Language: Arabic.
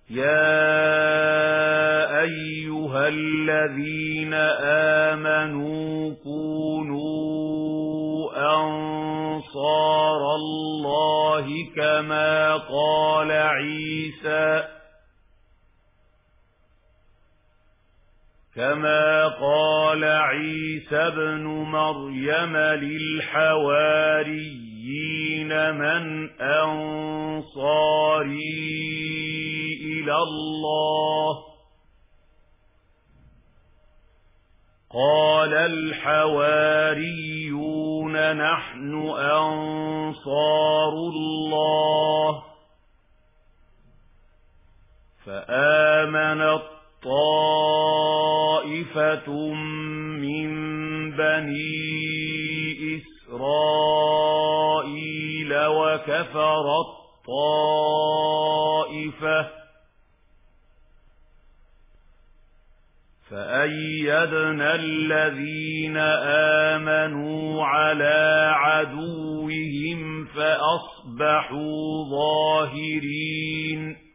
يا أيها الذين آمنوا كونوا أنصار الله كما قال عيسى ابن مريم للحواريين من أنصاري إلى الله قال الحواريون نحن أنصار الله فآمنت طائفة من بني إسرائيل وكفرت طائفة فأيدنا الذين آمنوا على عدوهم فأصبحوا ظاهرين